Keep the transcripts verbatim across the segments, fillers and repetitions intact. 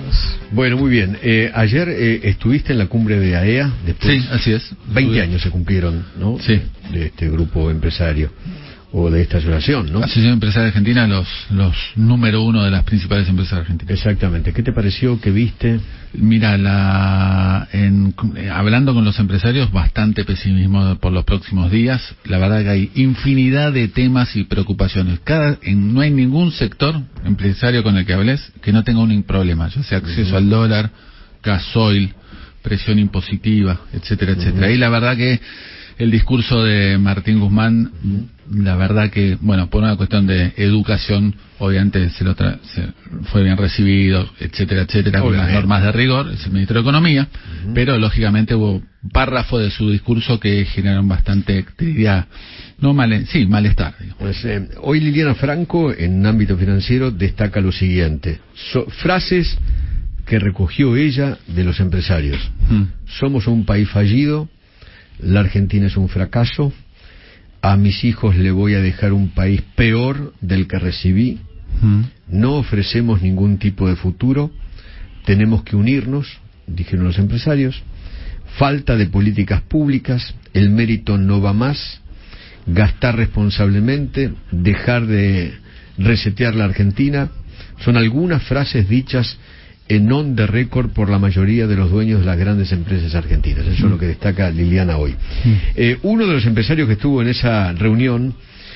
Carlos. Bueno, muy bien. Eh, ayer eh, estuviste en la cumbre de A E A. Después, sí, así es. veinte años se cumplieron, ¿no? Sí. De este grupo empresario, o de esta asociación, ¿no? Asociación Empresaria Argentina, los los número uno de las principales empresas argentinas. Exactamente. ¿Qué te pareció? ¿Qué viste? Mira, la en, hablando con los empresarios, bastante pesimismo por los próximos días. La verdad que hay infinidad de temas y preocupaciones. Cada en, no hay ningún sector empresario con el que hables que no tenga un problema, ya sea acceso uh-huh. al dólar, gasoil, presión impositiva, etcétera, etcétera. Uh-huh. Y la verdad que el discurso de Martín Guzmán, la verdad que, bueno, por una cuestión de educación, obviamente se lo tra- se fue bien recibido, etcétera, etcétera, con las normas de rigor, es el ministro de Economía, uh-huh. pero lógicamente hubo párrafos de su discurso que generaron bastante, te diría, no mal, sí, malestar. Digamos. Pues, eh, hoy Liliana Franco, en ámbito financiero, destaca lo siguiente, so, frases que recogió ella de los empresarios. Uh-huh. Somos un país fallido, la Argentina es un fracaso, a mis hijos le voy a dejar un país peor del que recibí, mm. no ofrecemos ningún tipo de futuro, tenemos que unirnos, dijeron los empresarios, falta de políticas públicas, el mérito no va más, gastar responsablemente, dejar de resetear la Argentina, son algunas frases dichas en on the record por la mayoría de los dueños de las grandes empresas argentinas. Eso mm. es lo que destaca Liliana hoy. Mm. Eh, uno de los empresarios que estuvo en esa reunión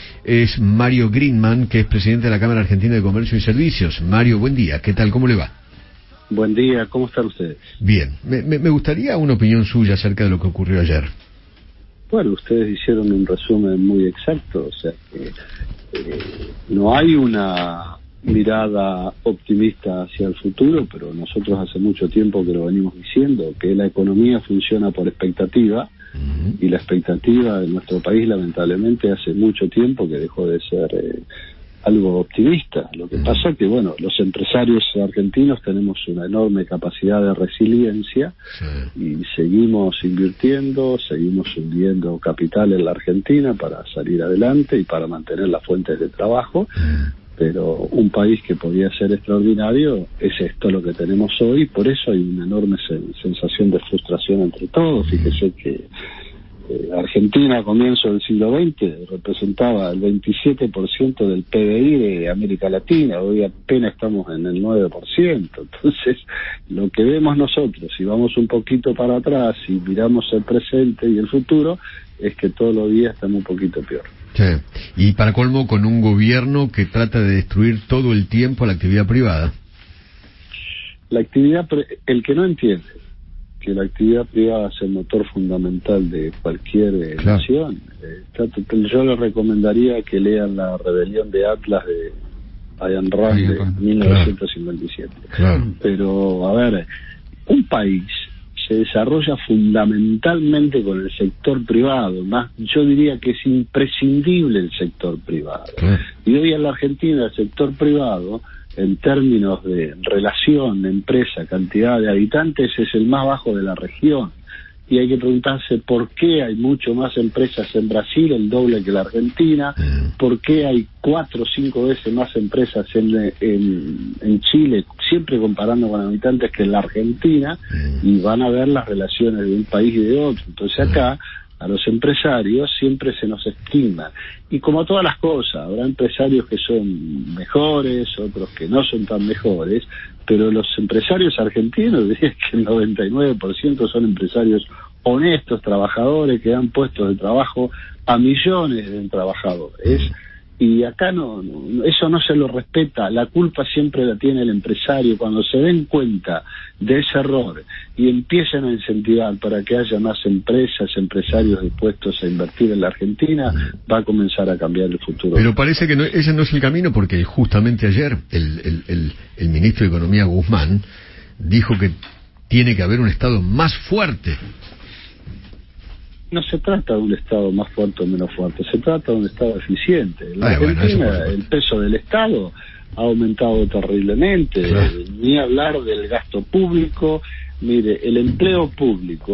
es Mario Greenman, que es presidente de la Cámara Argentina de Comercio y Servicios. Mario, buen día. ¿Qué tal? ¿Cómo le va? Buen día. ¿Cómo están ustedes? Bien. Me, me, me gustaría una opinión suya acerca de lo que ocurrió ayer. Bueno, ustedes hicieron un resumen muy exacto. O sea, que eh, no hay una mirada optimista hacia el futuro, pero nosotros hace mucho tiempo que lo venimos diciendo, que la economía funciona por expectativa, uh-huh. y la expectativa de nuestro país lamentablemente hace mucho tiempo que dejó de ser eh, algo optimista. Lo que uh-huh. pasa es que, bueno, los empresarios argentinos tenemos una enorme capacidad de resiliencia, sí. y seguimos invirtiendo, seguimos hundiendo capital en la Argentina para salir adelante y para mantener las fuentes de trabajo. Uh-huh. Pero un país que podía ser extraordinario es esto lo que tenemos hoy, por eso hay una enorme sen- sensación de frustración entre todos. Fíjese que eh, Argentina a comienzos del siglo veinte representaba el veintisiete por ciento del P B I de América Latina, hoy apenas estamos en el nueve por ciento. Entonces, lo que vemos nosotros, si vamos un poquito para atrás y miramos el presente y el futuro, es que todos los días estamos un poquito peor. Sí. Y para colmo, con un gobierno que trata de destruir todo el tiempo la actividad privada. La actividad, el que no entiende que la actividad privada es el motor fundamental de cualquier eh, claro. nación, eh, yo les recomendaría que lean La rebelión de Atlas de Ayn Rand de claro. mil novecientos cincuenta y siete. Claro. Pero, a ver, un país se desarrolla fundamentalmente con el sector privado, más yo diría que es imprescindible el sector privado. Claro. Y hoy en la Argentina el sector privado, en términos de relación, empresa, cantidad de habitantes, es el más bajo de la región. Y hay que preguntarse por qué hay mucho más empresas en Brasil, el doble que la Argentina, mm. por qué hay cuatro o cinco veces más empresas en, en, en Chile, siempre comparando con habitantes, que en la Argentina, mm. y van a ver las relaciones de un país y de otro. Entonces acá, a los empresarios siempre se nos estima. Y como todas las cosas, habrá empresarios que son mejores, otros que no son tan mejores, pero los empresarios argentinos, diría que el noventa y nueve por ciento son empresarios honestos, trabajadores, que dan puestos de trabajo a millones de trabajadores. Y acá no, no, eso no se lo respeta, la culpa siempre la tiene el empresario. Cuando se den cuenta de ese error y empiecen a incentivar para que haya más empresas, empresarios dispuestos a invertir en la Argentina, va a comenzar a cambiar el futuro. Pero parece que no, ese no es el camino, porque justamente ayer el, el, el, el ministro de Economía, Guzmán, dijo que tiene que haber un Estado más fuerte. No se trata de un Estado más fuerte o menos fuerte, se trata de un Estado eficiente. En la Ay, Argentina, bueno, el peso del Estado ha aumentado terriblemente, claro. Ni hablar del gasto público. Mire, el empleo público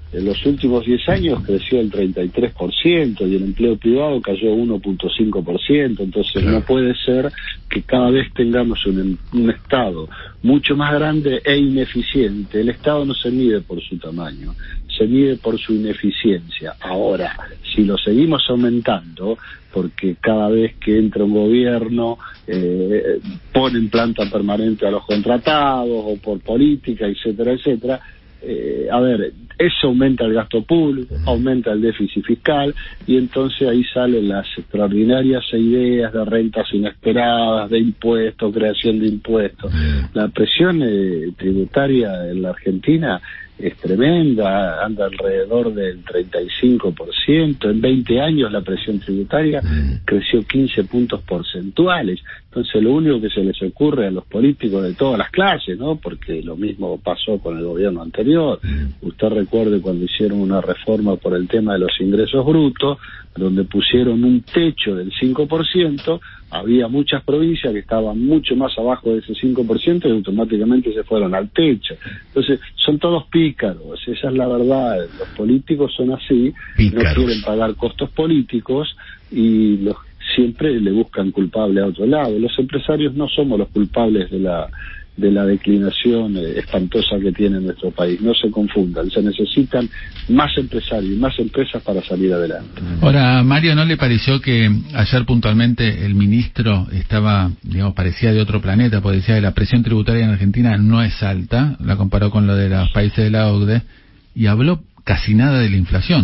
en los últimos diez años creció el treinta y tres por ciento y el empleo privado cayó uno punto cinco por ciento. Entonces claro, no puede ser que cada vez tengamos un, un Estado mucho más grande e ineficiente. El Estado no se mide por su tamaño, se mide por su ineficiencia. Ahora, si lo seguimos aumentando, porque cada vez que entra un gobierno eh, ponen planta permanente a los contratados o por política, etcétera, etcétera, eh, a ver, eso aumenta el gasto público, aumenta el déficit fiscal y entonces ahí salen las extraordinarias ideas de rentas inesperadas, de impuestos, creación de impuestos. La presión eh, tributaria en la Argentina es tremenda, anda alrededor del treinta y cinco por ciento. En veinte años la presión tributaria creció quince puntos porcentuales. Entonces lo único que se les ocurre a los políticos de todas las clases, ¿no? Porque lo mismo pasó con el gobierno anterior. Usted recuerde cuando hicieron una reforma por el tema de los ingresos brutos, donde pusieron un techo del cinco por ciento, había muchas provincias que estaban mucho más abajo de ese cinco por ciento y automáticamente se fueron al techo. Entonces, son todos pícaros, esa es la verdad. Los políticos son así, pícaros. No quieren pagar costos políticos y los, siempre le buscan culpable a otro lado. Los empresarios no somos los culpables de la de la declinación eh, espantosa que tiene nuestro país. No se confundan, se necesitan más empresarios y más empresas para salir adelante. Ahora, Mario, ¿no le pareció que ayer puntualmente el ministro estaba, digamos, parecía de otro planeta, porque decía que la presión tributaria en Argentina no es alta, la comparó con lo de los países de la O C D E, y habló casi nada de la inflación?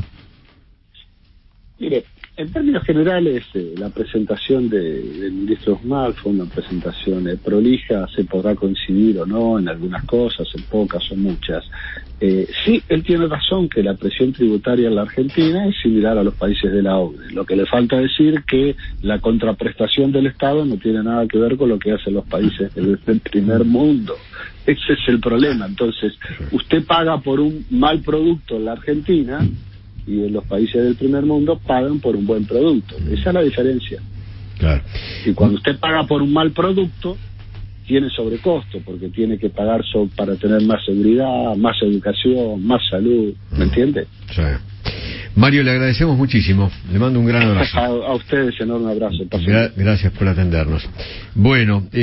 Mire, en términos generales, eh, la presentación de, del ministro Guzmán fue una presentación eh, prolija, se podrá coincidir o no en algunas cosas, en pocas o muchas. Eh, sí, él tiene razón que la presión tributaria en la Argentina es similar a los países de la O C D E. Lo que le falta decir que la contraprestación del Estado no tiene nada que ver con lo que hacen los países del, del primer mundo. Ese es el problema. Entonces, usted paga por un mal producto en la Argentina y en los países del primer mundo pagan por un buen producto. Esa es la diferencia. Claro. Y cuando usted paga por un mal producto, tiene sobrecosto, porque tiene que pagar so para tener más seguridad, más educación, más salud, ¿me entiende? Sí. Mario, le agradecemos muchísimo, le mando un gran abrazo. A, a ustedes enorme abrazo. Gra gracias por atendernos. Bueno. Eh...